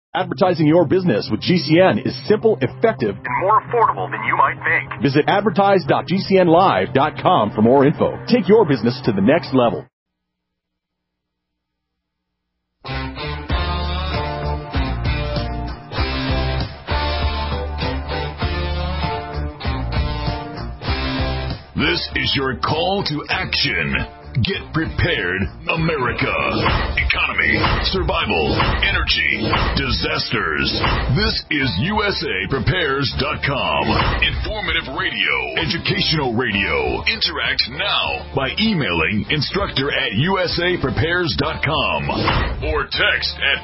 Advertising your business with GCN is simple, effective, and more affordable than you might think. Visit advertise.gcnlive.com for more info. Take your business to the next level. This is your call to action. Get prepared, America. Economy, survival, energy, disasters. This is USAPrepares.com. Informative radio, educational radio. Interact now by emailing instructor@USAPrepares.com or text at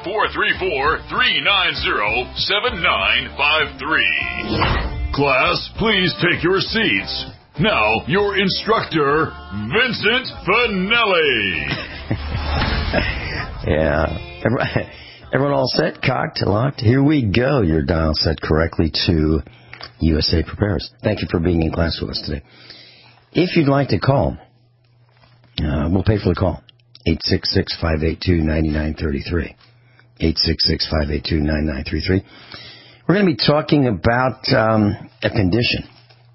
434-390-7953. Class, please take your seats. Now, your instructor, Vincent Finelli. Yeah. Everyone all set, cocked, locked? Here we go. Your dial set correctly to USA Prepares. Thank you for being in class with us today. If you'd like to call, we'll pay for the call. 866-582-9933. 866-582-9933. We're going to be talking about a condition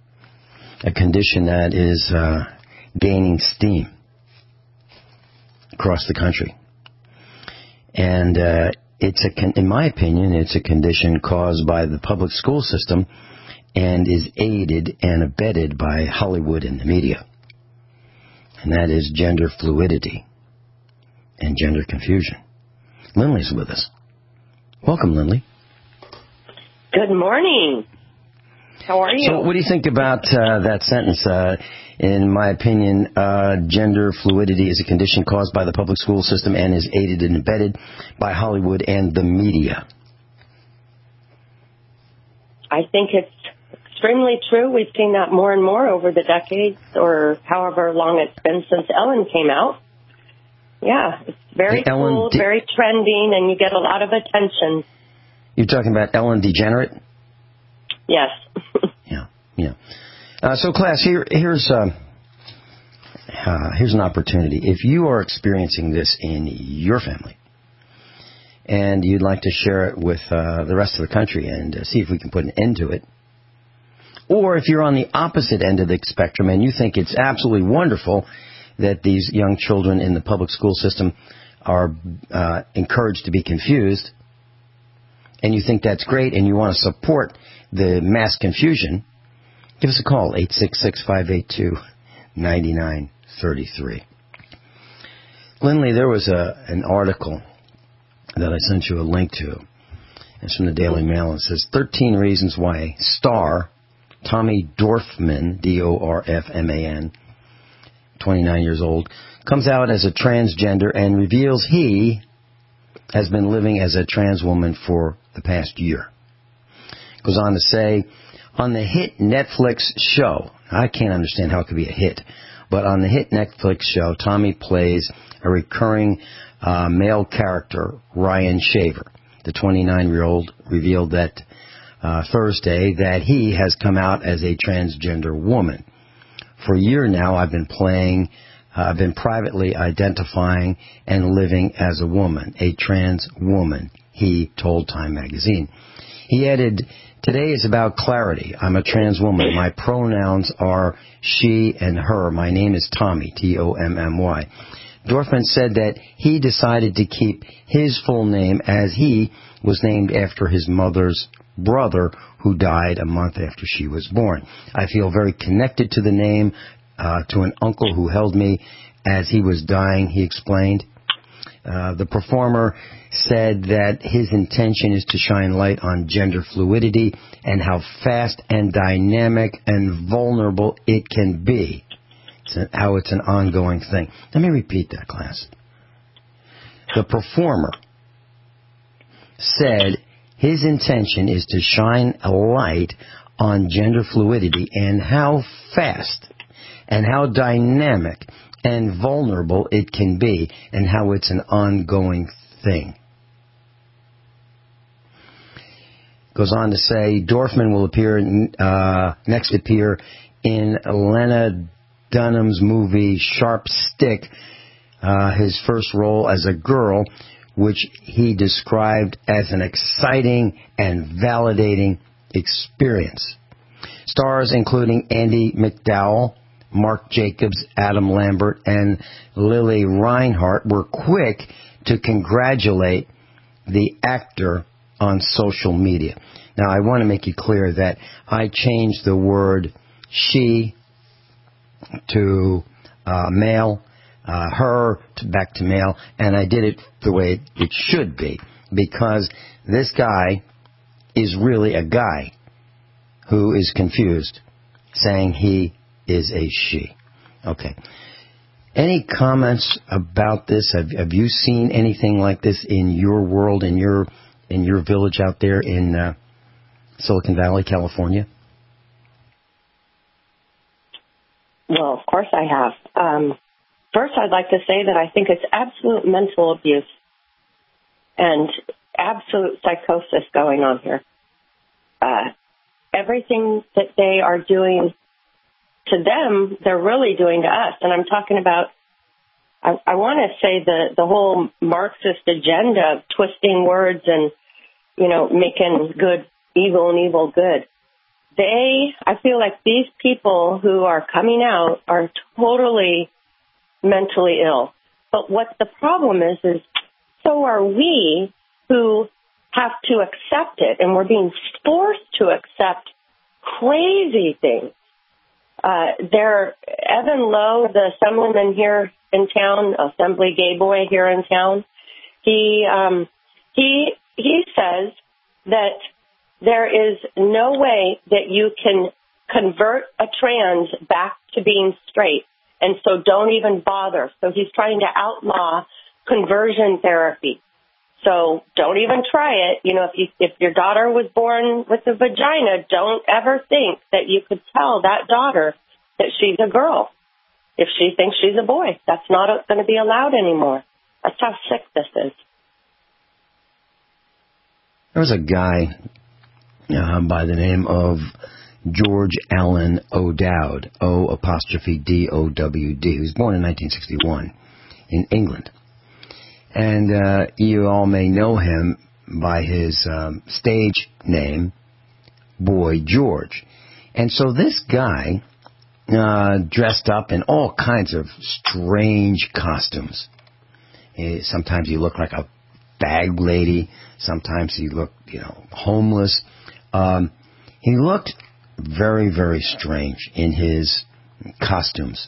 that is gaining steam across the country. And in my opinion, it's a condition caused by the public school system and is aided and abetted by Hollywood and the media. And that is gender fluidity and gender confusion. Lindley's with us. Welcome, Lindley. Good morning. How are you? So what do you think about that sentence? In my opinion, gender fluidity is a condition caused by the public school system and is aided and abetted by Hollywood and the media. I think it's extremely true. We've seen that more and more over the decades or however long it's been since Ellen came out. Yeah, it's very cool, very trending, and you get a lot of attention. You're talking about Ellen DeGenerate? Yes. Yeah. So, class, here's an opportunity. If you are experiencing this in your family and you'd like to share it with the rest of the country and see if we can put an end to it, or if you're on the opposite end of the spectrum and you think it's absolutely wonderful that these young children in the public school system are encouraged to be confused, and you think that's great and you want to support the mass confusion, give us a call, 866-582-9933. Lindley, there was an article that I sent you a link to. It's from the Daily Mail. It says 13 reasons why star Tommy Dorfman, D-O-R-F-M-A-N, 29 years old, comes out as a transgender and reveals he has been living as a trans woman for the past year. Goes on to say, on the hit Netflix show, I can't understand how it could be a hit, but on the hit Netflix show, Tommy plays a recurring male character, Ryan Shaver. The 29-year-old revealed that Thursday that he has come out as a transgender woman. For a year now, I've been privately identifying and living as a woman, a trans woman, he told Time magazine. He added, today is about clarity. I'm a trans woman. My pronouns are she and her. My name is Tommy, T-O-M-M-Y. Dorfman said that he decided to keep his full name as he was named after his mother's brother who died a month after she was born. I feel very connected to the name, to an uncle who held me as he was dying, he explained. The performer said that his intention is to shine light on gender fluidity and how fast and dynamic and vulnerable it can be. How it's an ongoing thing. Let me repeat that, class. The performer said his intention is to shine a light on gender fluidity and how fast and how dynamic and vulnerable it can be and how it's an ongoing thing. Goes on to say Dorfman will next appear in Lena Dunham's movie Sharp Stick, his first role as a girl, which he described as an exciting and validating experience. Stars including Andie MacDowell, Marc Jacobs, Adam Lambert, and Lili Reinhart were quick to congratulate the actor on social media. Now, I want to make it clear that I changed the word she to male, her back to male, and I did it the way it should be, because this guy is really a guy who is confused, saying he is a she. Okay. Any comments about this? Have you seen anything like this in your world, in your village out there in Silicon Valley, California? Well, of course I have. First, I'd like to say that I think it's absolute mental abuse and absolute psychosis going on here. Everything that they are doing to them, they're really doing to us. And I'm talking about, I want to say the whole Marxist agenda of twisting words and, making good evil and evil good. I feel like these people who are coming out are totally mentally ill. But what the problem is so are we who have to accept it, and we're being forced to accept crazy things. Evan Lowe, the assemblyman here in town, Assembly Gay Boy here in town, he says that there is no way that you can convert a trans back to being straight, and so don't even bother. So he's trying to outlaw conversion therapy. So don't even try it. If your daughter was born with a vagina, don't ever think that you could tell that daughter that she's a girl if she thinks she's a boy. That's not going to be allowed anymore. That's how sick this is. There was a guy by the name of George Allen O'Dowd, O''D''O''W''D, who was born in 1961 in England. And you all may know him by his stage name, Boy George. And so this guy dressed up in all kinds of strange costumes. Sometimes he looked like a bag lady. Sometimes he looked, homeless. He looked very, very strange in his costumes.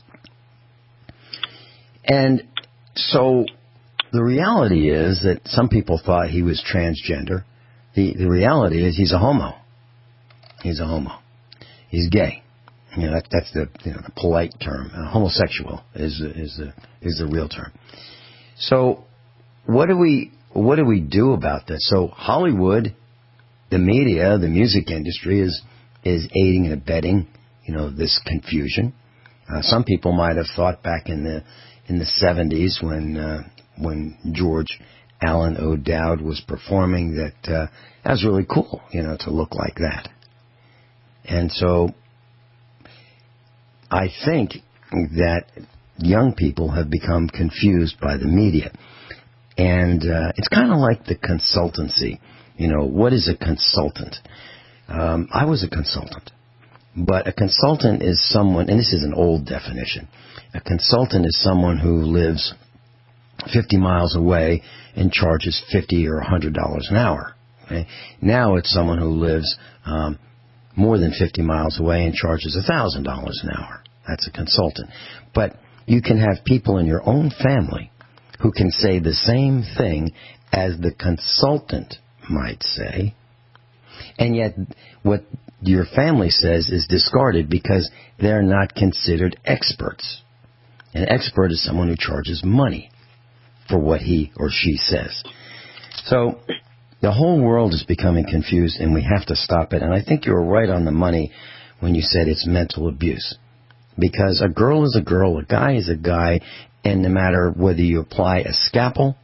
And so the reality is that some people thought he was transgender. The reality is he's a homo. He's a homo. He's gay. That's the the polite term. Homosexual is the real term. So what do we do about this? So Hollywood, the media, the music industry is aiding and abetting this confusion. Some people might have thought back in the 70s when George Allen O'Dowd was performing that was really cool, to look like that. And so I think that young people have become confused by the media. And it's kind of like the consultancy. What is a consultant? I was a consultant. But a consultant is someone, and this is an old definition, a consultant is someone who lives 50 miles away and charges $50 or $100 an hour. Okay? Now it's someone who lives more than 50 miles away and charges $1,000 an hour. That's a consultant. But you can have people in your own family who can say the same thing as the consultant might say, and yet what your family says is discarded because they're not considered experts. An expert is someone who charges money for what he or she says. So the whole world is becoming confused, and we have to stop it. And I think you were right on the money when you said it's mental abuse. Because a girl is a girl, a guy is a guy, and no matter whether you apply a scalpel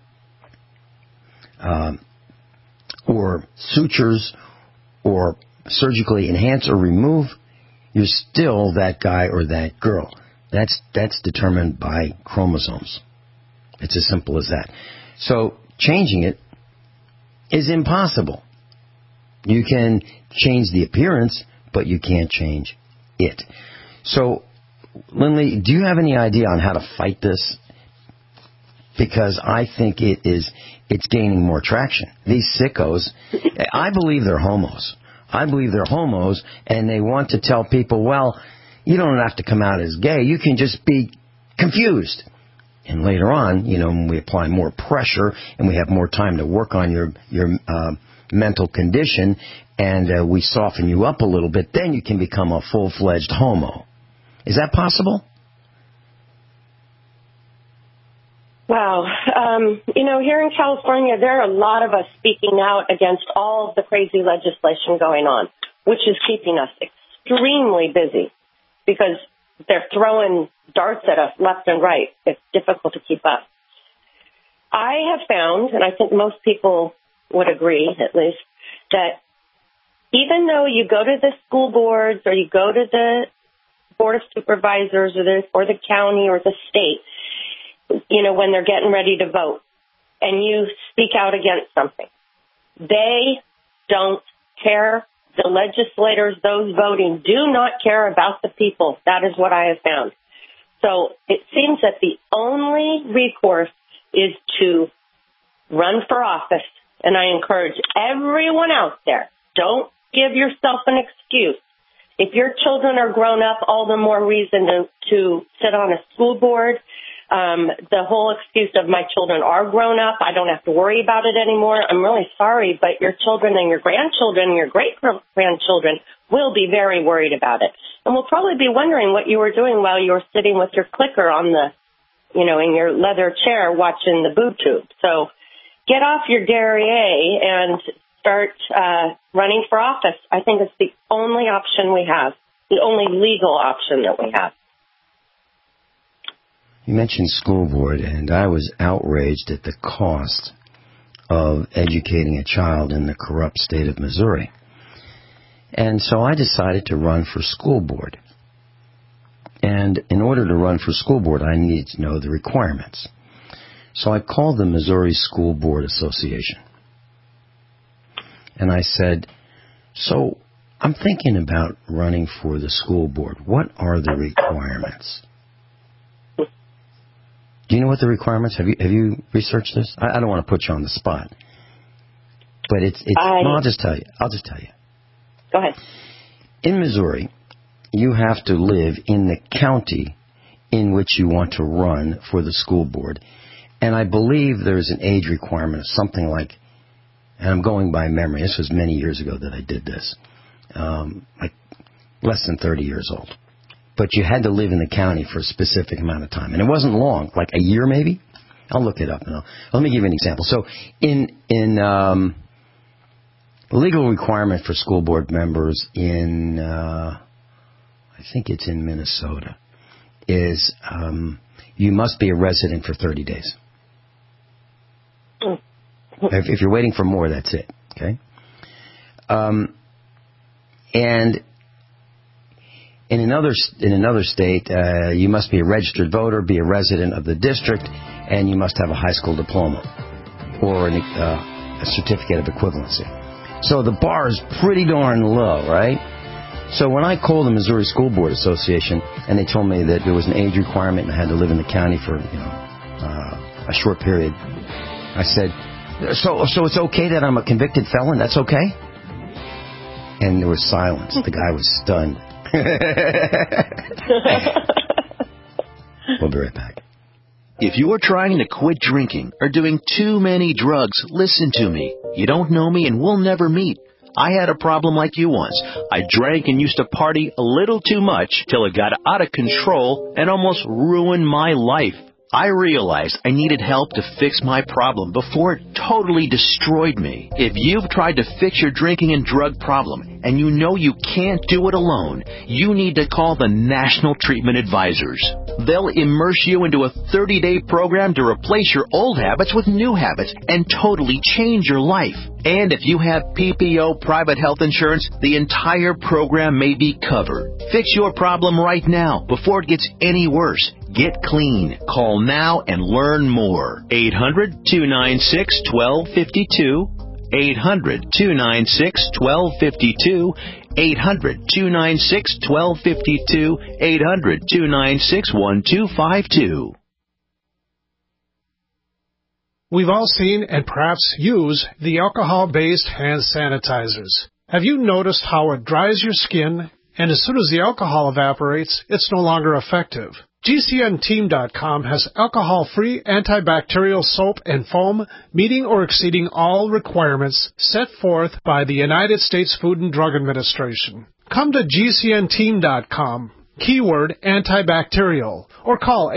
or sutures or surgically enhance or remove, you're still that guy or that girl. That's determined by chromosomes. It's as simple as that. So changing it is impossible. You can change the appearance, but you can't change it. So, Lindley, do you have any idea on how to fight this? Because I think it's gaining more traction. These sickos, I believe they're homos. I believe they're homos, and they want to tell people, well, you don't have to come out as gay. You can just be confused. And later on, when we apply more pressure and we have more time to work on your mental condition, and we soften you up a little bit, then you can become a full-fledged homo. Is that possible? Wow. Here in California, there are a lot of us speaking out against all of the crazy legislation going on, which is keeping us extremely busy because they're throwing darts at us left and right. It's difficult to keep up. I have found, and I think most people would agree at least, that even though you go to the school boards or you go to the board of supervisors or the county or the state, when they're getting ready to vote, and you speak out against something, they don't care. The legislators, those voting, do not care about the people. That is what I have found. So it seems that the only recourse is to run for office. And I encourage everyone out there, don't give yourself an excuse. If your children are grown up, all the more reason to sit on a school board. The whole excuse of my children are grown up, I don't have to worry about it anymore. I'm really sorry, but your children and your grandchildren and your great-grandchildren will be very worried about it. And will probably be wondering what you were doing while you were sitting with your clicker on in your leather chair watching the boob tube. So get off your derriere and start running for office. I think it's the only option we have, the only legal option that we have. You mentioned school board, and I was outraged at the cost of educating a child in the corrupt state of Missouri. And so I decided to run for school board. And in order to run for school board, I needed to know the requirements. So I called the Missouri School Board Association. And I said, so I'm thinking about running for the school board. What are the requirements? Do you know what the requirements? Have you researched this? I don't want to put you on the spot, but no, I'll just tell you. Go ahead. In Missouri, you have to live in the county in which you want to run for the school board, and I believe there's an age requirement of something like, and I'm going by memory. This was many years ago that I did this, like less than 30 years old. But you had to live in the county for a specific amount of time. And it wasn't long, like a year maybe. I'll look it up. Let me give you an example. So in legal requirement for school board members in, I think it's in Minnesota, is you must be a resident for 30 days. If you're waiting for more, that's it. Okay? And in another state, you must be a registered voter, be a resident of the district, and you must have a high school diploma or a certificate of equivalency. So the bar is pretty darn low, right? So when I called the Missouri School Board Association and they told me that there was an age requirement and I had to live in the county for a short period, I said, so it's okay that I'm a convicted felon? That's okay? And there was silence. The guy was stunned. We'll be right back. If you are trying to quit drinking or doing too many drugs, listen to me. You don't know me and we'll never meet. I had a problem like you once. I drank and used to party a little too much till it got out of control and almost ruined my life. I realized I needed help to fix my problem before it totally destroyed me. If you've tried to fix your drinking and drug problem and you know you can't do it alone, you need to call the National Treatment Advisors. They'll immerse you into a 30-day program to replace your old habits with new habits and totally change your life. And if you have PPO private health insurance, the entire program may be covered. Fix your problem right now before it gets any worse. Get clean. Call now and learn more. 800-296-1252. 800-296-1252. 800-296-1252. 800-296-1252. We've all seen and perhaps use the alcohol-based hand sanitizers. Have you noticed how it dries your skin, and as soon as the alcohol evaporates, it's no longer effective? GCNteam.com has alcohol-free antibacterial soap and foam meeting or exceeding all requirements set forth by the United States Food and Drug Administration. Come to GCNteam.com, keyword antibacterial, or call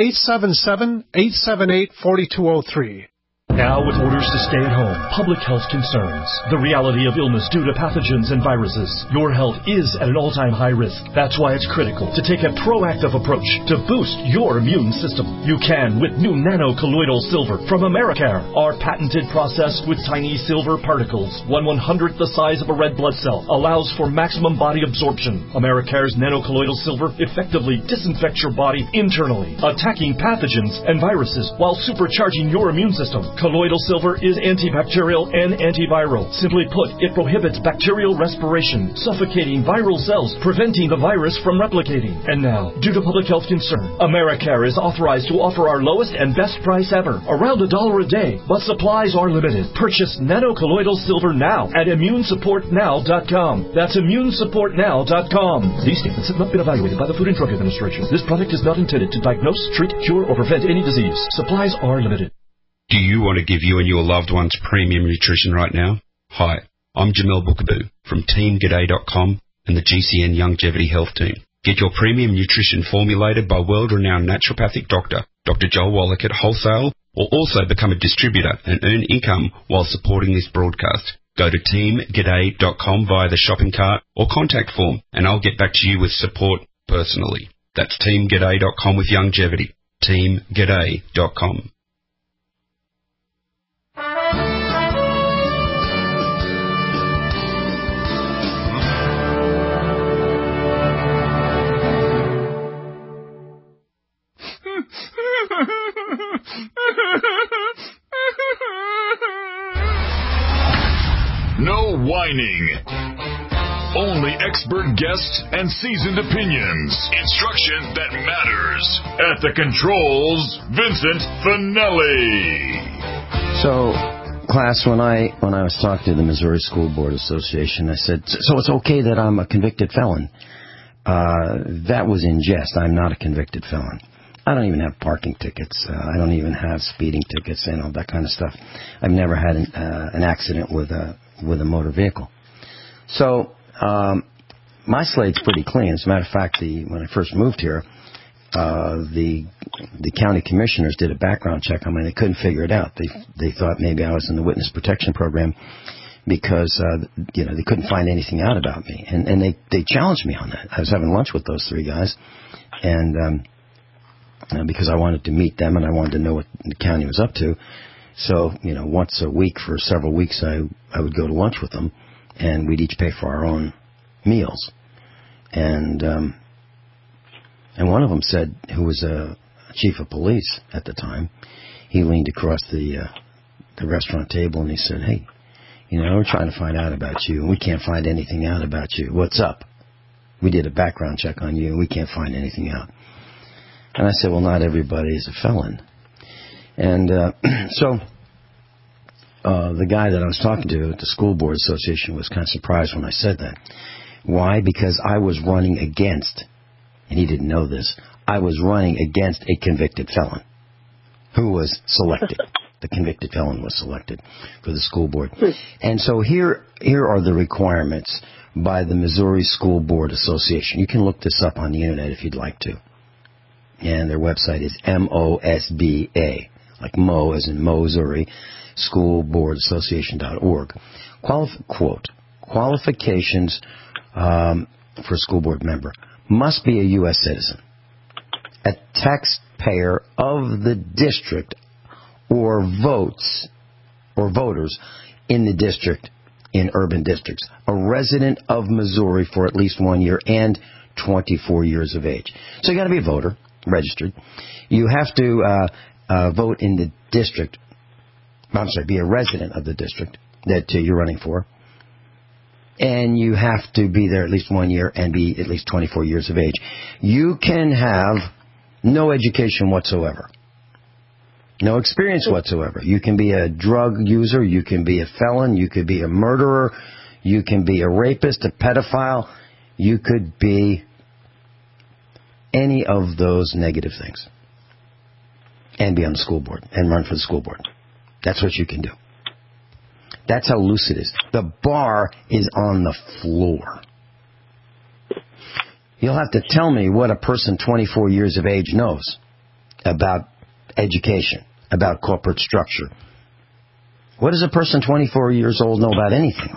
877-878-4203. Now with orders to stay at home, public health concerns, the reality of illness due to pathogens and viruses, your health is at an all-time high risk. That's why it's critical to take a proactive approach to boost your immune system. You can with new nano-colloidal silver from Americare. Our patented process with tiny silver particles, 1/100th the size of a red blood cell, allows for maximum body absorption. Americare's nano-colloidal silver effectively disinfects your body internally, attacking pathogens and viruses while supercharging your immune system. Colloidal silver is antibacterial and antiviral. Simply put, it prohibits bacterial respiration, suffocating viral cells, preventing the virus from replicating. And now, due to public health concern, Americare is authorized to offer our lowest and best price ever, around $1 a day, but supplies are limited. Purchase nano-colloidal silver now at ImmuneSupportNow.com. That's ImmuneSupportNow.com. These statements have not been evaluated by the Food and Drug Administration. This product is not intended to diagnose, treat, cure, or prevent any disease. Supplies are limited. Do you want to give you and your loved ones premium nutrition right now? Hi, I'm Jamel Bookaboo from TeamGaday.com and the GCN Longevity Health Team. Get your premium nutrition formulated by world-renowned naturopathic doctor, Dr. Joel Wallach at wholesale, or also become a distributor and earn income while supporting this broadcast. Go to TeamGaday.com via the shopping cart or contact form, and I'll get back to you with support personally. That's TeamGaday.com with longevity. TeamGaday.com. No whining. Only expert guests and seasoned opinions. Instruction that matters. At the controls, Vincent Finelli. So, class, when I was talking to the Missouri School Board Association, I said, so it's okay that I'm a convicted felon. That was in jest. I'm not a convicted felon. I don't even have parking tickets. I don't even have speeding tickets and all that kind of stuff. I've never had an accident with a motor vehicle. So my slate's pretty clean. As a matter of fact, when I first moved here, the county commissioners did a background check on me. They couldn't figure it out. They thought maybe I was in the witness protection program because they couldn't find anything out about me, and they challenged me on that. I was having lunch with those three guys, and because I wanted to meet them and I wanted to know what the county was up to. So, once a week for several weeks, I would go to lunch with them, and we'd each pay for our own meals. And one of them said, who was a chief of police at the time, he leaned across the restaurant table and he said, hey, we're trying to find out about you, and we can't find anything out about you. What's up? We did a background check on you, and we can't find anything out. And I said, well, not everybody is a felon. And so the guy that I was talking to at the School Board Association was kind of surprised when I said that. Why? Because I was running against, and he didn't know this, I was running against a convicted felon who was selected. The convicted felon was selected for the school board. And so here are the requirements by the Missouri School Board Association. You can look this up on the Internet if you'd like to. And their website is MOSBA, like Mo as in Missouri, schoolboardassociation.org. Quote, qualifications for a school board member must be a U.S. citizen, a taxpayer of the district or voters in the district in urban districts, a resident of Missouri for at least 1 year and 24 years of age. So you got to be a voter, registered. You have to vote in the district. I'm sorry, be a resident of the district that you're running for. And you have to be there at least 1 year and be at least 24 years of age. You can have no education whatsoever. No experience whatsoever. You can be a drug user. You can be a felon. You could be a murderer. You can be a rapist, a pedophile. You could be any of those negative things. And be on the school board and run for the school board. That's what you can do. That's how loose it is. The bar is on the floor. You'll have to tell me what a person 24 years of age knows about education, about corporate structure. What does a person 24 years old know about anything?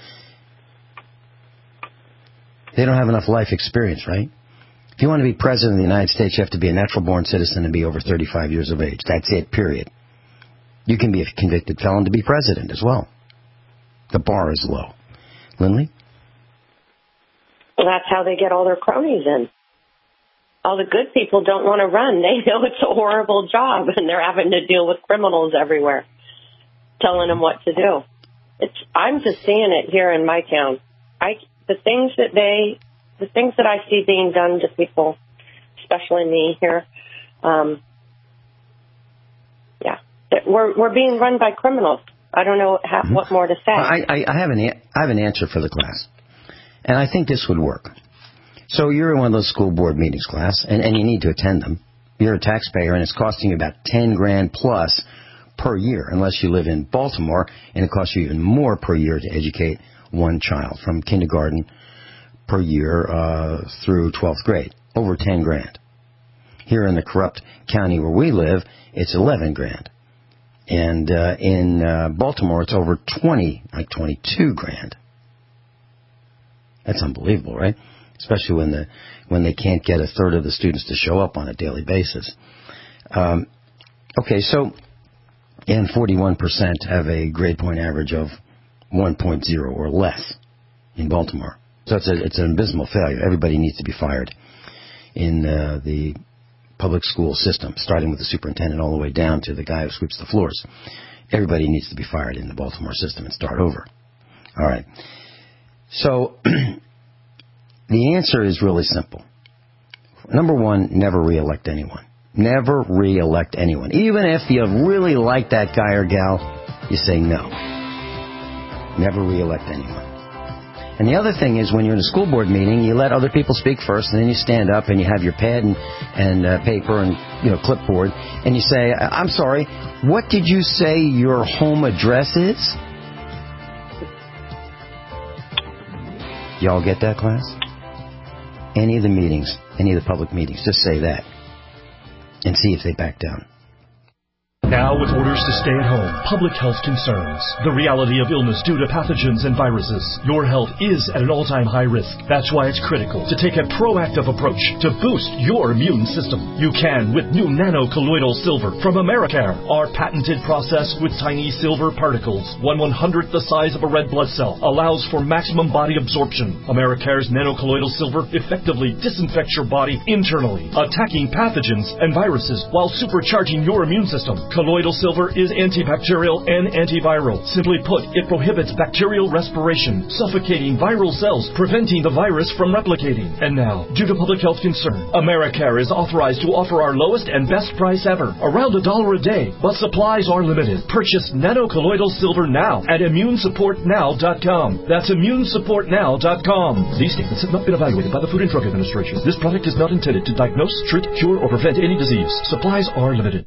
They don't have enough life experience, right? If you want to be president of the United States, you have to be a natural-born citizen and be over 35 years of age. That's it, period. You can be a convicted felon to be president as well. The bar is low. Lindley? Well, that's how they get all their cronies in. All the good people don't want to run. They know it's a horrible job, and they're having to deal with criminals everywhere, telling them what to do. I'm just seeing it here in my town. The things that I see being done to people, especially me here, we're being run by criminals. I don't know what more to say. I have an answer for the class, and I think this would work. So you're in one of those school board meetings, class, and you need to attend them. You're a taxpayer, and it's costing you about $10,000 plus per year, unless you live in Baltimore, and it costs you even more per year to educate one child from kindergarten per year through 12th grade, over $10,000. Here in the corrupt county where we live, it's $11,000. And in Baltimore, it's over $22,000. That's unbelievable, right? Especially when they can't get a third of the students to show up on a daily basis. Okay, so, and 41% have a grade point average of 1.0 or less in Baltimore. So it's an abysmal failure. Everybody needs to be fired in the public school system, starting with the superintendent all the way down to the guy who sweeps the floors. Everybody needs to be fired in the Baltimore system and start over. All right. So the answer is really simple. Number one, never reelect anyone. Never reelect anyone. Even if you really like that guy or gal, you say no. Never reelect anyone. And the other thing is, when you're in a school board meeting, you let other people speak first, and then you stand up and you have your pen and paper and clipboard, and you say, "I'm sorry, what did you say your home address is?" Y'all get that, class? Any of the meetings, any of the public meetings, just say that and see if they back down. Now, with orders to stay at home, public health concerns, the reality of illness due to pathogens and viruses, your health is at an all-time high risk. That's why it's critical to take a proactive approach to boost your immune system. You can with new nano-colloidal silver from Americare. Our patented process with tiny silver particles, 1/100th the size of a red blood cell, allows for maximum body absorption. Americare's nano-colloidal silver effectively disinfects your body internally, attacking pathogens and viruses while supercharging your immune system. Colloidal silver is antibacterial and antiviral. Simply put, it prohibits bacterial respiration, suffocating viral cells, preventing the virus from replicating. And now, due to public health concern, Americare is authorized to offer our lowest and best price ever, around $1 a day, but supplies are limited. Purchase nano-colloidal silver now at immunesupportnow.com. That's immunesupportnow.com. These statements have not been evaluated by the Food and Drug Administration. This product is not intended to diagnose, treat, cure, or prevent any disease. Supplies are limited.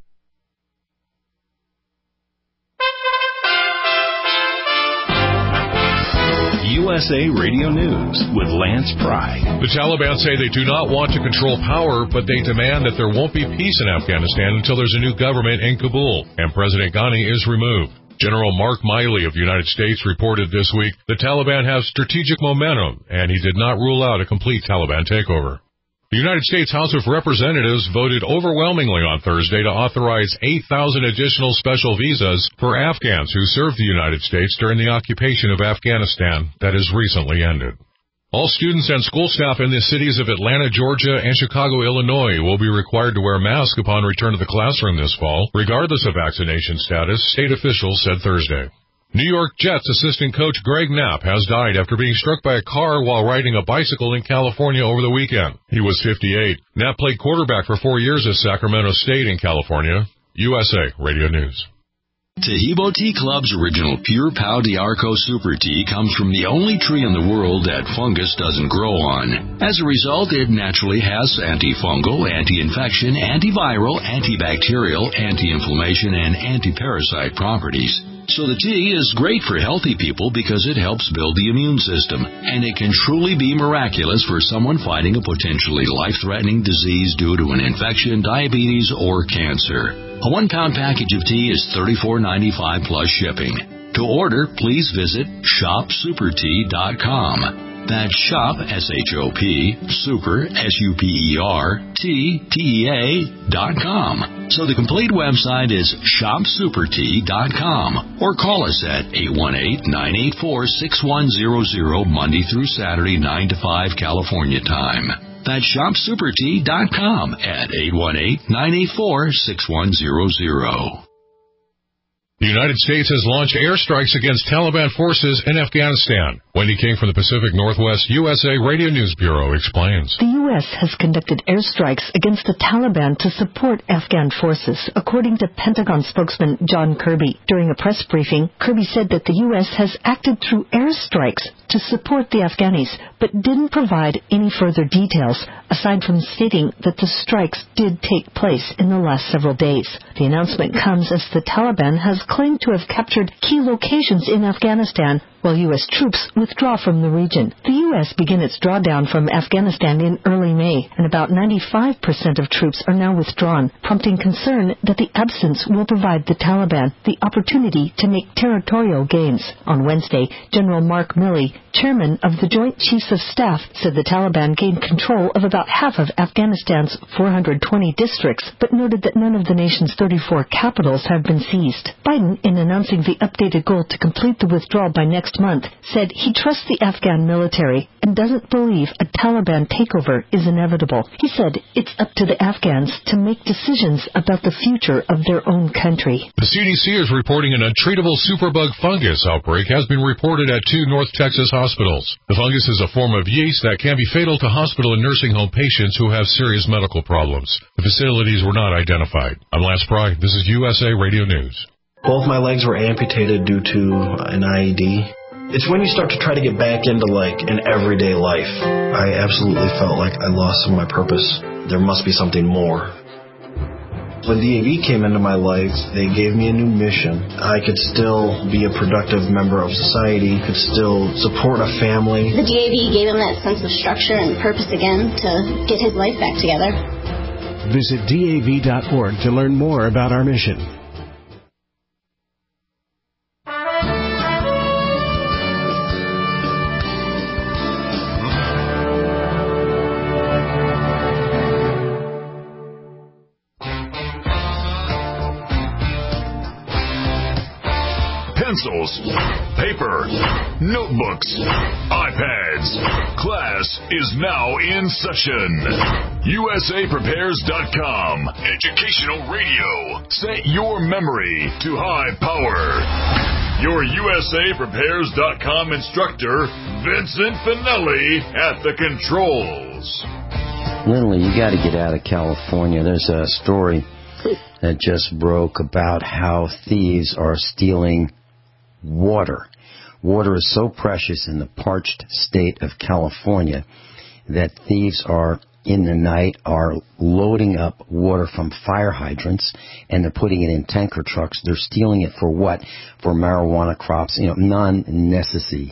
USA Radio News with Lance Pry. The Taliban say they do not want to control power, but they demand that there won't be peace in Afghanistan until there's a new government in Kabul and President Ghani is removed. General Mark Miley of the United States reported this week the Taliban has strategic momentum, and he did not rule out a complete Taliban takeover. The United States House of Representatives voted overwhelmingly on Thursday to authorize 8,000 additional special visas for Afghans who served the United States during the occupation of Afghanistan that has recently ended. All students and school staff in the cities of Atlanta, Georgia, and Chicago, Illinois will be required to wear masks upon return to the classroom this fall, regardless of vaccination status, state officials said Thursday. New York Jets assistant coach Greg Knapp has died after being struck by a car while riding a bicycle in California over the weekend. He was 58. Knapp played quarterback for 4 years at Sacramento State in California. USA Radio News. Taheebo Tea Club's original Pure Pau d'Arco Super Tea comes from the only tree in the world that fungus doesn't grow on. As a result, it naturally has antifungal, anti-infection, antiviral, antibacterial, anti-inflammation, and anti-parasite properties. So the tea is great for healthy people because it helps build the immune system, and it can truly be miraculous for someone fighting a potentially life-threatening disease due to an infection, diabetes, or cancer. A 1-pound package of tea is $34.95 plus shipping. To order, please visit shopsupertea.com. That's shop, S-H-O-P, super, S-U-P-E-R, T-T-E-A.com. So the complete website is shopsupertea.com, or call us at 818-984-6100 Monday through Saturday, 9 to 5 California time. That's shopsupertea.com at 818-984-6100. The United States has launched airstrikes against Taliban forces in Afghanistan. Wendy King from the Pacific Northwest USA Radio News Bureau explains. The U.S. has conducted airstrikes against the Taliban to support Afghan forces, according to Pentagon spokesman John Kirby. During a press briefing, Kirby said that the U.S. has acted through airstrikes to support the Afghanis, but didn't provide any further details, aside from stating that the strikes did take place in the last several days. The announcement comes as the Taliban has claimed to have captured key locations in Afghanistan, while U.S. troops withdraw from the region. The U.S. began its drawdown from Afghanistan in early May, and about 95% of troops are now withdrawn, prompting concern that the absence will provide the Taliban the opportunity to make territorial gains. On Wednesday, General Mark Milley, chairman of the Joint Chiefs of Staff, said the Taliban gained control of about half of Afghanistan's 420 districts, but noted that none of the nation's 34 capitals have been seized. Biden, in announcing the updated goal to complete the withdrawal by next month, said he trusts the Afghan military and doesn't believe a Taliban takeover is inevitable. He said it's up to the Afghans to make decisions about the future of their own country. The CDC is reporting an untreatable superbug fungus outbreak has been reported at 2 North Texas hospitals. The fungus is a form of yeast that can be fatal to hospital and nursing home patients who have serious medical problems. The facilities were not identified. I'm Lance Pry. This is USA Radio News. Both my legs were amputated due to an IED. It's when you start to try to get back into, an everyday life. I absolutely felt like I lost some of my purpose. There must be something more. When DAV came into my life, they gave me a new mission. I could still be a productive member of society, could still support a family. The DAV gave him that sense of structure and purpose again to get his life back together. Visit DAV.org to learn more about our mission. Pencils, paper, notebooks, iPads. Class is now in session. USAPrepares.com. Educational radio. Set your memory to high power. Your USAPrepares.com instructor, Vincent Finelli, at the controls. Lindley, you got to get out of California. There's a story that just broke about how thieves are stealing water. Water is so precious in the parched state of California that thieves are, in the night, are loading up water from fire hydrants, and they're putting it in tanker trucks. They're stealing it for what? For marijuana crops, non-necessities.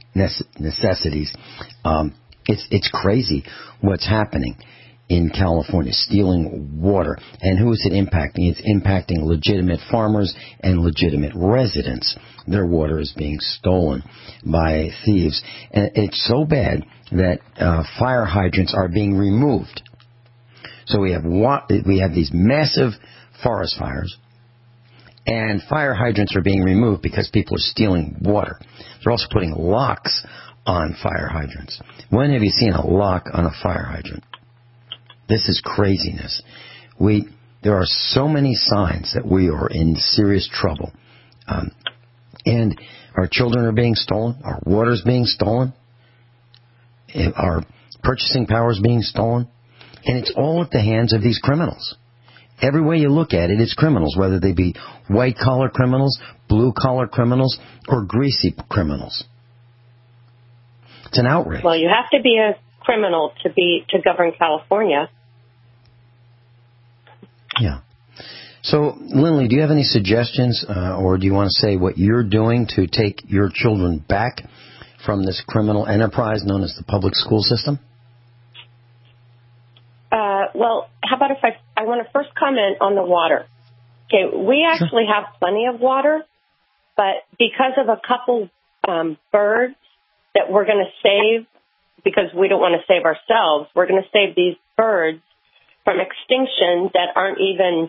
It's crazy what's happening in California, stealing water. And who is it impacting? It's impacting legitimate farmers and legitimate residents. Their water is being stolen by thieves. And it's so bad that fire hydrants are being removed. So we have these massive forest fires, and fire hydrants are being removed because people are stealing water. They're also putting locks on fire hydrants? When have you seen a lock on a fire hydrant? This is craziness. There are so many signs that we are in serious trouble. And our children are being stolen. Our water's being stolen. Our purchasing power is being stolen. And it's all at the hands of these criminals. Every way you look at it, it's criminals, whether they be white-collar criminals, blue-collar criminals, or greasy criminals. It's an outrage. Well, you have to be a criminal to govern California. Yeah. So, Lindley, do you have any suggestions, or do you want to say what you're doing to take your children back from this criminal enterprise known as the public school system? Well, how about if I want to first comment on the water. Okay, we actually have plenty of water, but because of a couple birds that we're going to save, because we don't want to save ourselves, we're going to save these birds from extinction that aren't even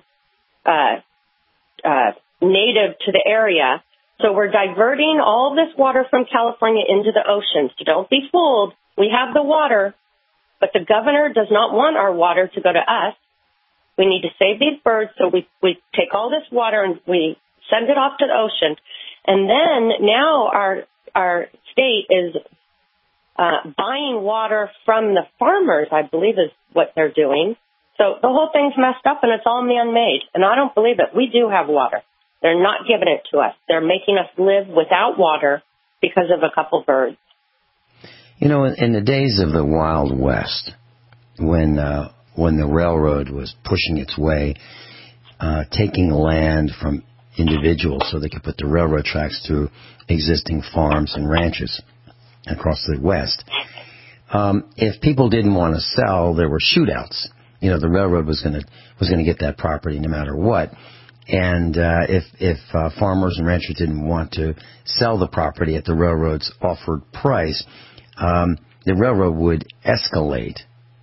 native to the area. So we're diverting all this water from California into the ocean. So don't be fooled. We have the water, but the governor does not want our water to go to us. We need to save these birds, so we take all this water and we send it off to the ocean. And then now our state is buying water from the farmers, I believe is what they're doing. So the whole thing's messed up and it's all man-made. And I don't believe it. We do have water. They're not giving it to us. They're making us live without water because of a couple birds. You know, in the days of the Wild West, when the railroad was pushing its way, taking land from individuals so they could put the railroad tracks through existing farms and ranches across the West, if people didn't want to sell, there were shootouts. You know, the railroad was going to get that property no matter what. And if farmers and ranchers didn't want to sell the property at the railroad's offered price, the railroad would escalate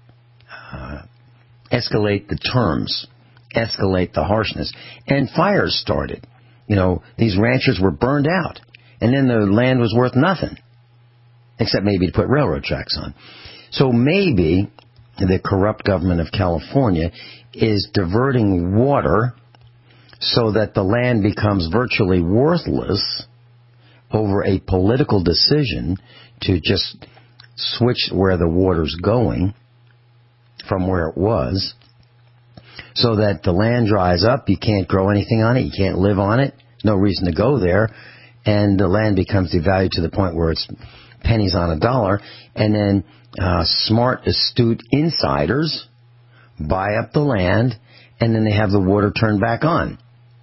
the terms, escalate the harshness, and fires started. You know, these ranchers were burned out, and then the land was worth nothing, except maybe to put railroad tracks on. So maybe the corrupt government of California is diverting water so that the land becomes virtually worthless over a political decision to just switch where the water's going from where it was, so that the land dries up, you can't grow anything on it, you can't live on it, no reason to go there, and the land becomes devalued to the point where it's pennies on a dollar, and then smart, astute insiders buy up the land, and then they have the water turned back on.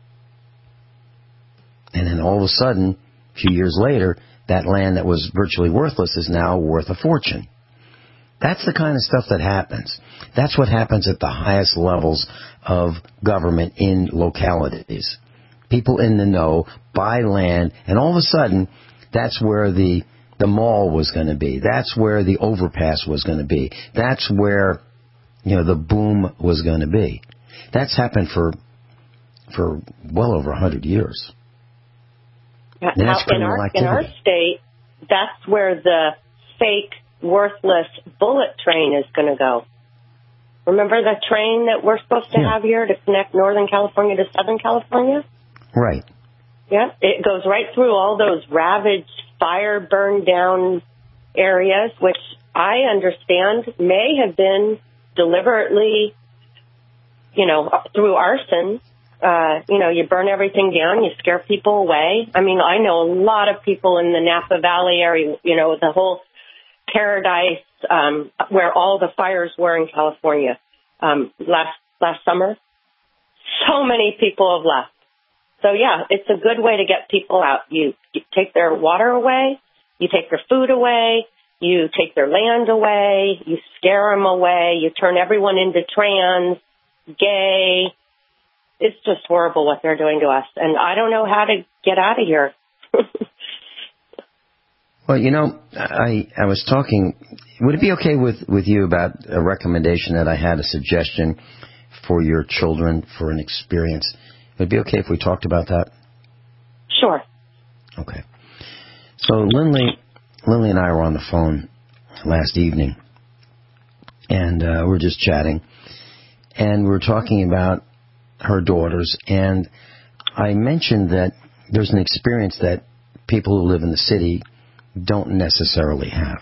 And then all of a sudden, a few years later, that land that was virtually worthless is now worth a fortune. That's the kind of stuff that happens. That's what happens at the highest levels of government in localities. People in the know buy land, and all of a sudden, that's where the mall was going to be. That's where the overpass was going to be. That's where, you know, the boom was going to be. That's happened for well over 100 years. Now, in our state, that's where the fake, worthless bullet train is going to go. Remember the train that we're supposed to have here to connect Northern California to Southern California? Right. Yeah, it goes right through all those ravaged, fire burned down areas, which I understand may have been deliberately, you know, through arson. You know, you burn everything down, you scare people away. I mean, I know a lot of people in the Napa Valley area, you know, the whole Paradise, where all the fires were in California last summer. So many people have left. So, yeah, it's a good way to get people out. You take their water away, you take their food away, you take their land away, you scare them away, you turn everyone into trans, gay. It's just horrible what they're doing to us. And I don't know how to get out of here. Well, you know, I was talking, would it be okay with you about a recommendation that I had, a suggestion for your children for an experience? Would it be okay if we talked about that? Sure. Okay. So, Lindley, Lindley and I were on the phone last evening, and we were just chatting, and we were talking about her daughters, and I mentioned that there's an experience that people who live in the city don't necessarily have.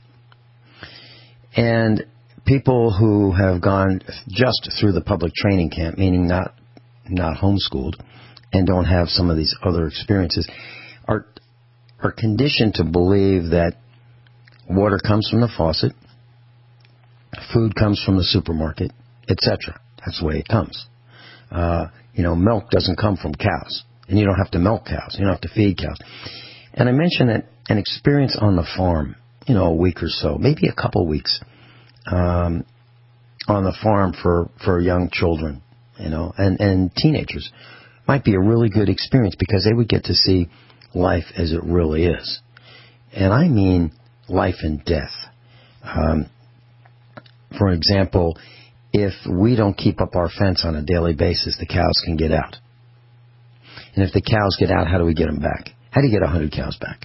And people who have gone just through the public training camp, meaning not homeschooled, and don't have some of these other experiences, are conditioned to believe that water comes from the faucet, food comes from the supermarket, etc. That's the way it comes. Milk doesn't come from cows, and you don't have to milk cows. You don't have to feed cows. And I mentioned that an experience on the farm, a week or so, maybe a couple weeks, on the farm for young children, and teenagers might be a really good experience because they would get to see life as it really is. And I mean life and death. For example, if we don't keep up our fence on a daily basis, the cows can get out. And if the cows get out, how do we get them back? How do you get 100 cows back?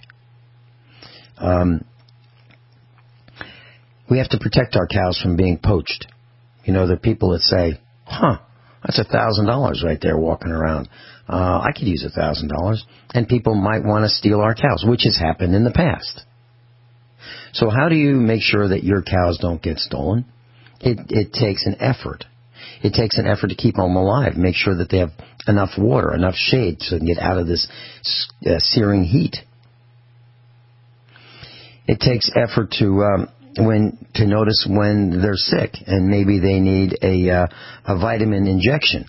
We have to protect our cows from being poached. There are people that say, that's $1,000 right there walking around. I could use $1,000. And people might want to steal our cows, which has happened in the past. So how do you make sure that your cows don't get stolen? It takes an effort. It takes an effort to keep them alive, make sure that they have enough water, enough shade so they can get out of this searing heat. It takes effort to notice when they're sick and maybe they need a vitamin injection,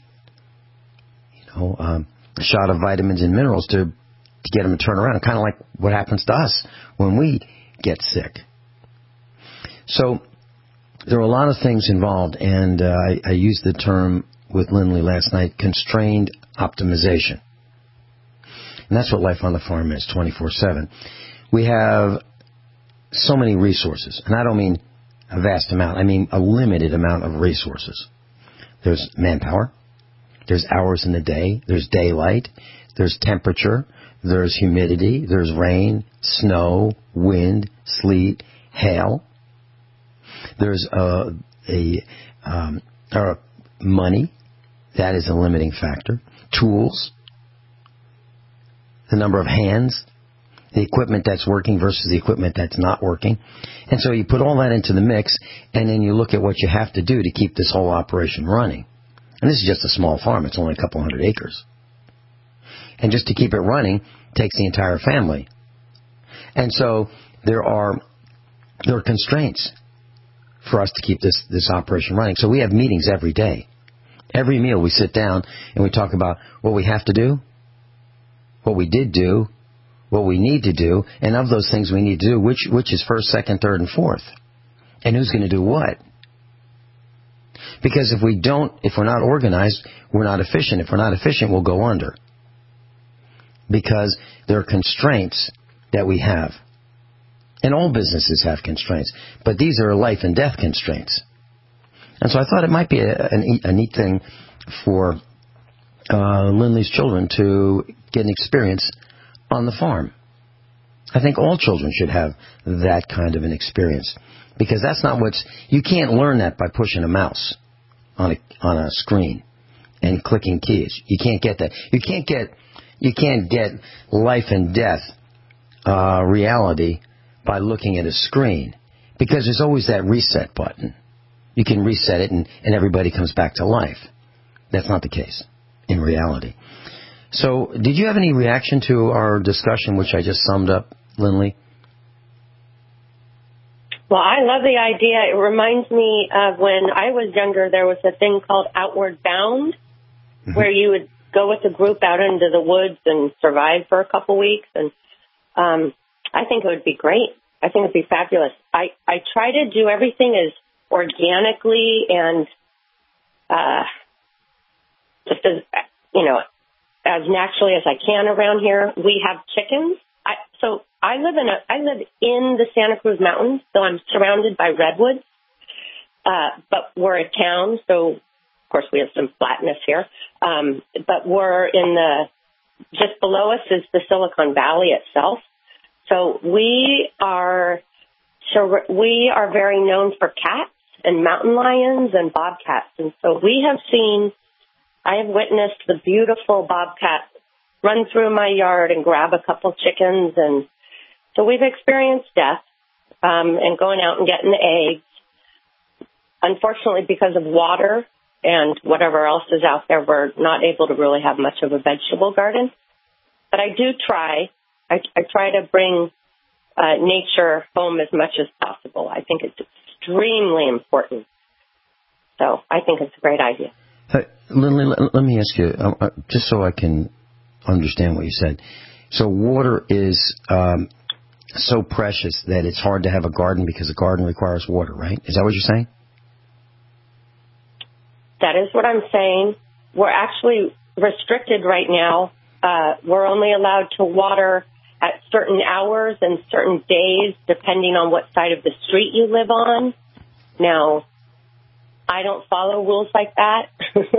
a shot of vitamins and minerals to get them to turn around, kind of like what happens to us when we get sick. So there are a lot of things involved, and I used the term with Lindley last night, constrained optimization. And that's what life on the farm is, 24/7. We have so many resources, and I don't mean a vast amount. I mean a limited amount of resources. There's manpower. There's hours in the day. There's daylight. There's temperature. There's humidity. There's rain, snow, wind, sleet, hail. There's money. That is a limiting factor. Tools. The number of hands. The equipment that's working versus the equipment that's not working. And so you put all that into the mix, and then you look at what you have to do to keep this whole operation running. And this is just a small farm. It's only a couple hundred acres. And just to keep it running takes the entire family. And so there are constraints for us to keep this operation running. So we have meetings every day. Every meal we sit down and we talk about what we have to do, what we did do, what we need to do, and of those things we need to do, which is first, second, third, and fourth. And who's going to do what? Because if we're not organized, we're not efficient. If we're not efficient, we'll go under. Because there are constraints that we have. And all businesses have constraints. But these are life and death constraints. And so I thought it might be a neat thing for Lindley's children to get an experience on the farm. I think all children should have that kind of an experience. Because that's not you can't learn that by pushing a mouse on a screen and clicking keys. You can't get that. You can't get life and death reality by looking at a screen. Because there's always that reset button. You can reset it and everybody comes back to life. That's not the case in reality. So, did you have any reaction to our discussion, which I just summed up, Lindley? Well, I love the idea. It reminds me of when I was younger, there was a thing called Outward Bound, where you would go with a group out into the woods and survive for a couple weeks. And I think it would be great. I think it would be fabulous. I try to do everything as organically and just as, as naturally as I can around here. We have chickens. I live in the Santa Cruz Mountains, so I'm surrounded by redwoods. But we're a town, so of course we have some flatness here. But we're just below us is the Silicon Valley itself. So we are very known for cats and mountain lions and bobcats. And so I have witnessed the beautiful bobcat run through my yard and grab a couple chickens. And so we've experienced death and going out and getting eggs. Unfortunately, because of water and whatever else is out there, we're not able to really have much of a vegetable garden. But I do try. I try to bring nature home as much as possible. I think it's extremely important. So I think it's a great idea. Lindley, let me ask you, just so I can understand what you said. So water is so precious that it's hard to have a garden because a garden requires water, right? Is that what you're saying? That is what I'm saying. We're actually restricted right now. We're only allowed to water at certain hours and certain days, depending on what side of the street you live on. Now, I don't follow rules like that.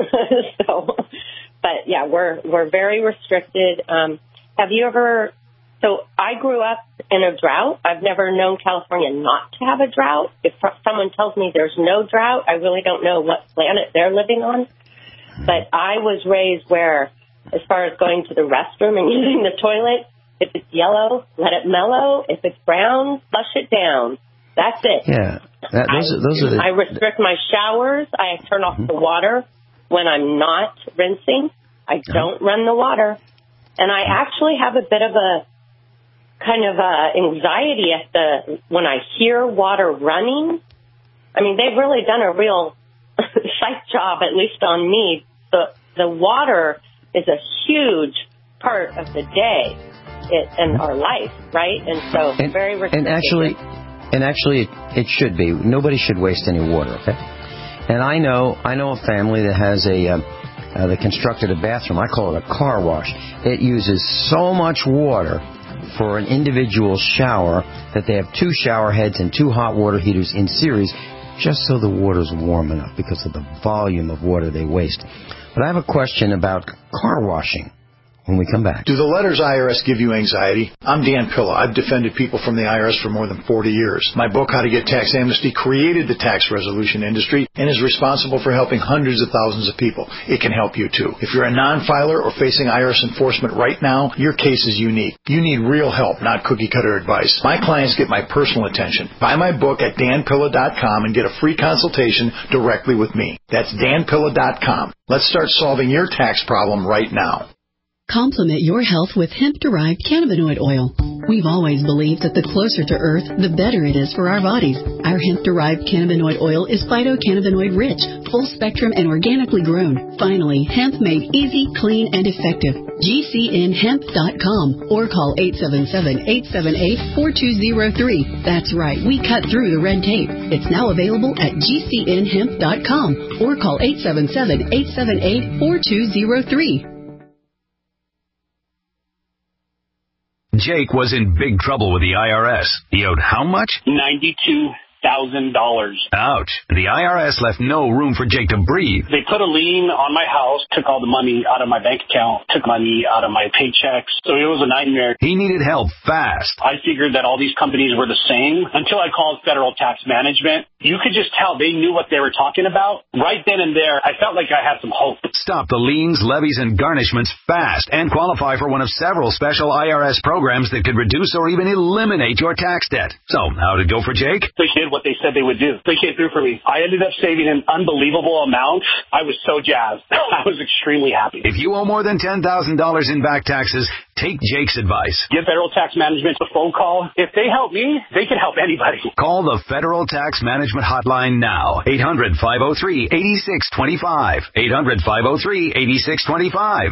But yeah, we're very restricted. Have you ever? So I grew up in a drought. I've never known California not to have a drought. If someone tells me there's no drought, I really don't know what planet they're living on. But I was raised where, as far as going to the restroom and using the toilet, if it's yellow, let it mellow. If it's brown, flush it down. That's it. Yeah. I restrict my showers. I turn off the water when I'm not rinsing. I don't run the water. And I actually have a bit of a kind of anxiety when I hear water running. I mean, they've really done a real psych job, at least on me. The water is a huge part of the day and our life, right? And so very restricted. And actually, it should be. Nobody should waste any water, okay? And I know a family that has they constructed a bathroom. I call it a car wash. It uses so much water for an individual shower that they have 2 shower heads and 2 hot water heaters in series just so the water's warm enough because of the volume of water they waste. But I have a question about car washing when we come back. Do the letters IRS give you anxiety? I'm Dan Pilla. I've defended people from the IRS for more than 40 years. My book, How to Get Tax Amnesty, created the tax resolution industry and is responsible for helping hundreds of thousands of people. It can help you, too. If you're a non-filer or facing IRS enforcement right now, your case is unique. You need real help, not cookie-cutter advice. My clients get my personal attention. Buy my book at danpilla.com and get a free consultation directly with me. That's danpilla.com. Let's start solving your tax problem right now. Complement your health with hemp-derived cannabinoid oil. We've always believed that the closer to Earth, the better it is for our bodies. Our hemp-derived cannabinoid oil is phytocannabinoid-rich, full-spectrum, and organically grown. Finally, hemp made easy, clean, and effective. GCNhemp.com or call 877-878-4203. That's right, we cut through the red tape. It's now available at GCNhemp.com or call 877-878-4203. Jake was in big trouble with the IRS. He owed how much? $92,000. Ouch. The IRS left no room for Jake to breathe. They put a lien on my house, took all the money out of my bank account, took money out of my paychecks. So it was a nightmare. He needed help fast. I figured that all these companies were the same until I called Federal Tax Management. You could just tell they knew what they were talking about. Right then and there, I felt like I had some hope. Stop the liens, levies, and garnishments fast and qualify for one of several special IRS programs that could reduce or even eliminate your tax debt. So, how did it go for Jake? They did what they said they would do. They came through for me. I ended up saving an unbelievable amount. I was so jazzed. I was extremely happy. If you owe more than $10,000 in back taxes, take Jake's advice. Give Federal Tax Management a phone call. If they help me, they can help anybody. Call the Federal Tax Management Hotline now. 800-503-8625. 800-503-8625.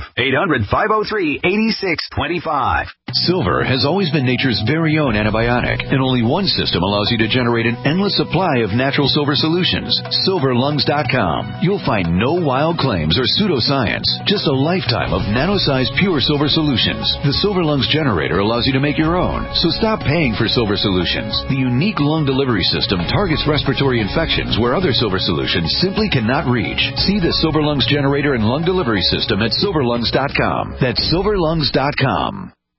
800-503-8625. Silver has always been nature's very own antibiotic, and only one system allows you to generate an endless supply of natural silver solutions. SilverLungs.com. You'll find no wild claims or pseudoscience, just a lifetime of nano-sized pure silver solutions. The Silver Lungs generator allows you to make your own, so stop paying for silver solutions. The unique lung delivery system targets respiratory infections where other silver solutions simply cannot reach. See the Silver Lungs generator and lung delivery system at SilverLungs.com. That's SilverLungs.com.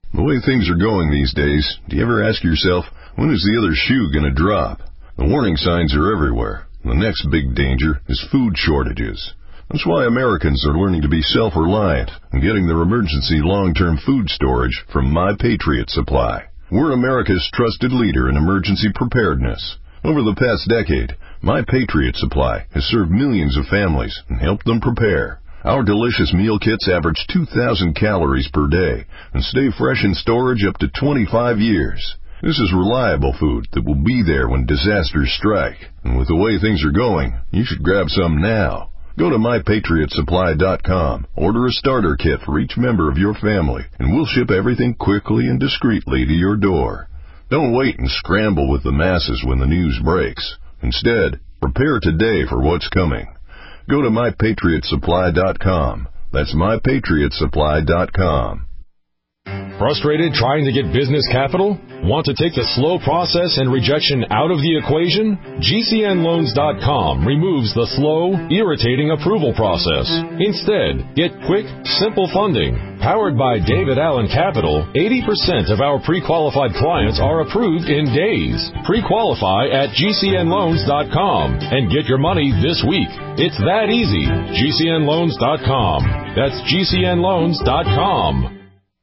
The way things are going these days, do you ever ask yourself, when is the other shoe going to drop? The warning signs are everywhere. The next big danger is food shortages. That's why Americans are learning to be self-reliant and getting their emergency long-term food storage from My Patriot Supply. We're America's trusted leader in emergency preparedness. Over the past decade, My Patriot Supply has served millions of families and helped them prepare. Our delicious meal kits average 2,000 calories per day and stay fresh in storage up to 25 years. This is reliable food that will be there when disasters strike. And with the way things are going, you should grab some now. Go to MyPatriotSupply.com, order a starter kit for each member of your family, and we'll ship everything quickly and discreetly to your door. Don't wait and scramble with the masses when the news breaks. Instead, prepare today for what's coming. Go to MyPatriotSupply.com. That's MyPatriotSupply.com. Frustrated trying to get business capital? Want to take the slow process and rejection out of the equation? GCNLoans.com removes the slow, irritating approval process. Instead, get quick, simple funding. Powered by David Allen Capital, 80% of our pre-qualified clients are approved in days. Pre-qualify at GCNLoans.com and get your money this week. It's that easy. GCNLoans.com. That's GCNLoans.com.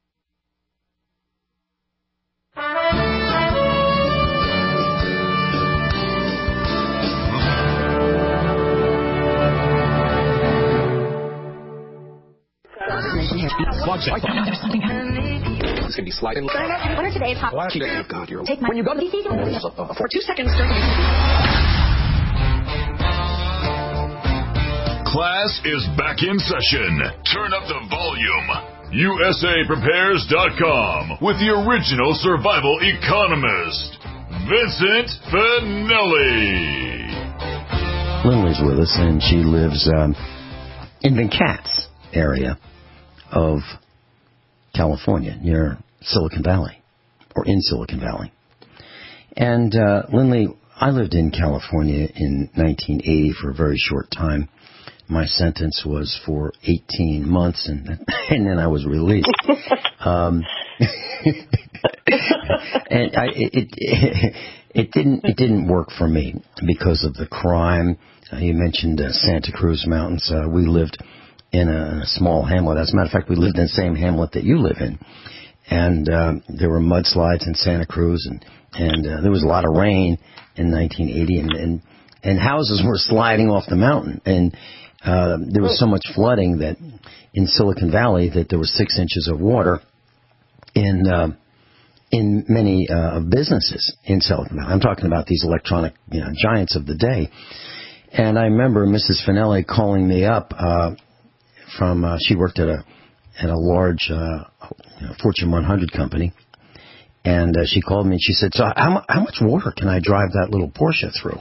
This could be sliding. What are today's hot? Oh, God, you're... Take my... When you go to DC, for 2 seconds... Class is back in session. Turn up the volume. USAPrepares.com with the original survival economist, Vincent Finelli. Lindley's with us, and she lives in the Katz area of California, near Silicon Valley, or in Silicon Valley. And Lindley, I lived in California in 1980 for a very short time. My sentence was for 18 months, and then I was released. And it didn't work for me because of the crime. You mentioned Santa Cruz Mountains. We lived in a small hamlet. As a matter of fact, we lived in the same hamlet that you live in. And there were mudslides in Santa Cruz, and there was a lot of rain in 1980, and houses were sliding off the mountain. And there was so much flooding that in Silicon Valley that there was 6 inches of water in many businesses in Silicon Valley. I'm talking about these electronic giants of the day. And I remember Mrs. Finelli calling me up she worked at a large Fortune 100 company, and she called me and she said, "So how much water can I drive that little Porsche through?"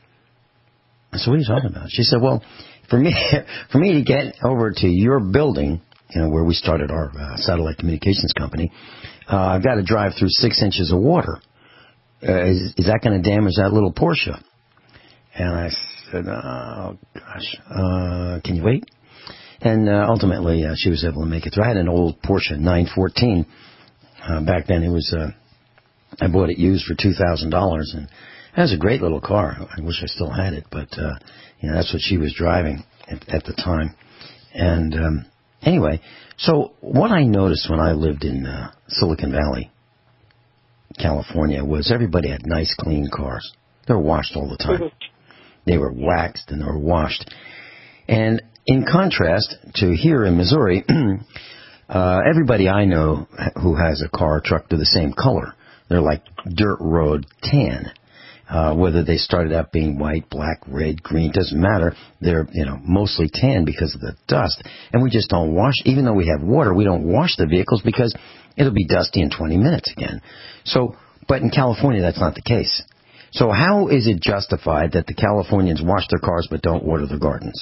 I said, "What are you talking about?" She said, "Well, for me to get over to your building, where we started our satellite communications company, I've got to drive through 6 inches of water. Is that going to damage that little Porsche?" And I said, "Oh gosh, can you wait?" And ultimately, she was able to make it through. I had an old Porsche 914 back then. It was I bought it used for $2,000, and it was a great little car. I wish I still had it, but that's what she was driving at the time. And anyway, so what I noticed when I lived in Silicon Valley, California, was everybody had nice, clean cars. They were washed all the time. They were waxed and they were washed. And in contrast to here in Missouri, everybody I know who has a car or truck, they're the same color. They're like dirt road tan. Whether they started out being white, black, red, green, doesn't matter. They're, mostly tan because of the dust. And we just don't wash, even though we have water, we don't wash the vehicles because it'll be dusty in 20 minutes again. But in California, that's not the case. So how is it justified that the Californians wash their cars but don't water their gardens?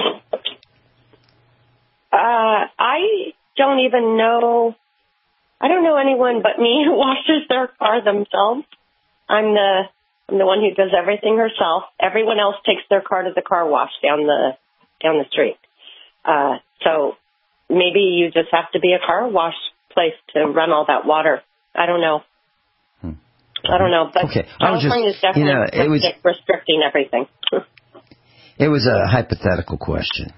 I don't even know. I don't know anyone but me who washes their car themselves. I'm the one who does everything herself. Everyone else takes their car to the car wash down the street. So maybe you just have to be a car wash place to run all that water. I don't know. I don't know, but okay. California is definitely restricting everything. It was a hypothetical question.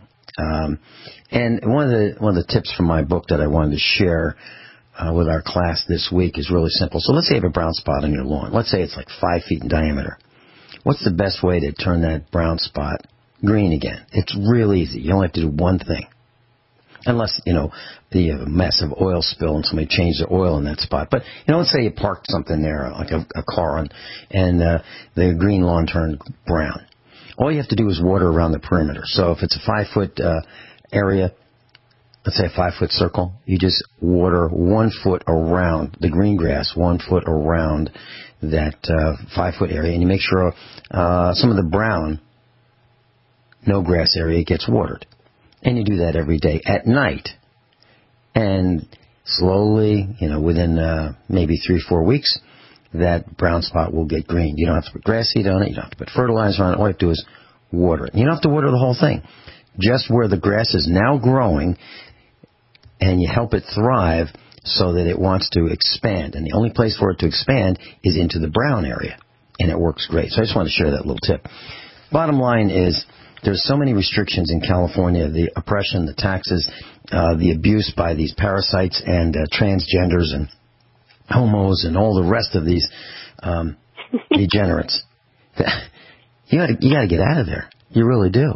And one of the tips from my book that I wanted to share with our class this week is really simple. So let's say you have a brown spot on your lawn. Let's say it's like 5 feet in diameter. What's the best way to turn that brown spot green again? It's real easy. You only have to do one thing. Unless, the massive oil spill and somebody changed their oil in that spot. But, let's say you parked something there, like a car, and the green lawn turned brown. All you have to do is water around the perimeter. So if it's a 5-foot area, let's say a 5-foot circle, you just water 1 foot around the green grass, 1 foot around that 5-foot area, and you make sure some of the brown, no grass area gets watered. And you do that every day at night. And slowly, within maybe 3-4 weeks, that brown spot will get green. You don't have to put grass seed on it. You don't have to put fertilizer on it. All you have to do is water it. You don't have to water the whole thing. Just where the grass is now growing, and you help it thrive so that it wants to expand. And the only place for it to expand is into the brown area. And it works great. So I just want to share that little tip. Bottom line is, there's so many restrictions in California, the oppression, the taxes, the abuse by these parasites and transgenders and homos and all the rest of these degenerates. You got to get out of there. You really do.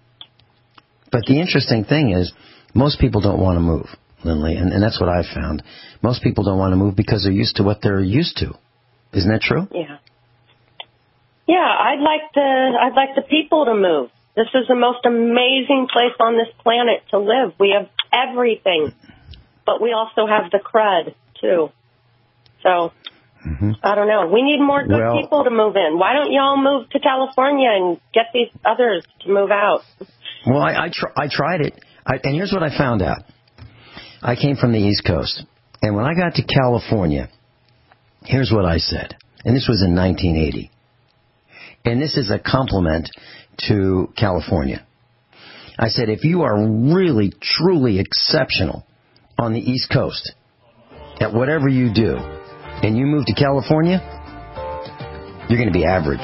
But the interesting thing is, most people don't want to move, Lindley, and that's what I've found. Most people don't want to move because they're used to what they're used to. Isn't that true? Yeah. Yeah, I'd like the people to move. This is the most amazing place on this planet to live. We have everything, but we also have the crud, too. So, I don't know. We need more good people to move in. Why don't y'all move to California and get these others to move out? Well, I tried it, and here's what I found out. I came from the East Coast, and when I got to California, here's what I said, and this was in 1980. And this is a compliment to California. I said, if you are really, truly exceptional on the East Coast at whatever you do, and you move to California, you're going to be average.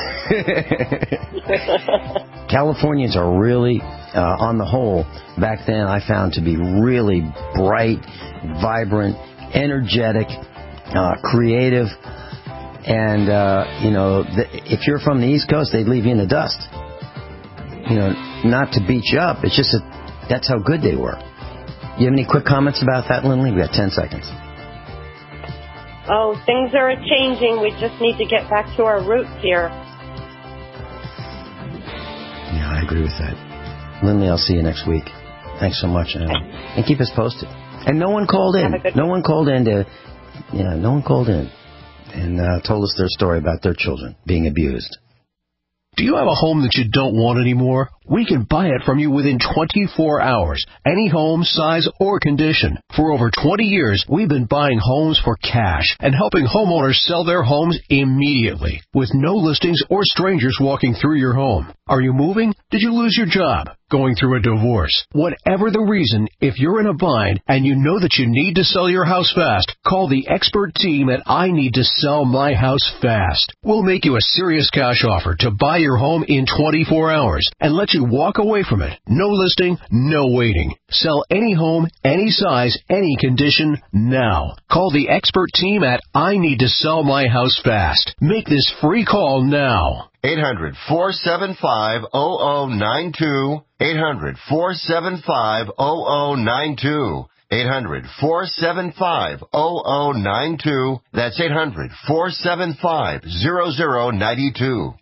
Californians are really, on the whole, back then I found to be really bright, vibrant, energetic, creative. And, if you're from the East Coast, they'd leave you in the dust. Not to beat you up. It's just that's how good they were. You have any quick comments about that, Lindley? We got 10 seconds. Oh, things are changing. We just need to get back to our roots here. Yeah, I agree with that. Lindley, I'll see you next week. Thanks so much. And keep us posted. And no one called in. No one called in and told us their story about their children being abused. Do you have a home that you don't want anymore? We can buy it from you within 24 hours. Any home, size, or condition. For over 20 years, we've been buying homes for cash and helping homeowners sell their homes immediately with no listings or strangers walking through your home. Are you moving? Did you lose your job? Going through a divorce? Whatever the reason, if you're in a bind and you know that you need to sell your house fast, call the expert team at I Need to Sell My House Fast. We'll make you a serious cash offer to buy your home in 24 hours and let you walk away from it. No listing, no waiting. Sell any home, any size, any condition, now. Call the expert team at I Need to Sell My House Fast. Make this free call now. 800-475-0092. 800-475-0092. 800-475-0092. That's 800-475-0092.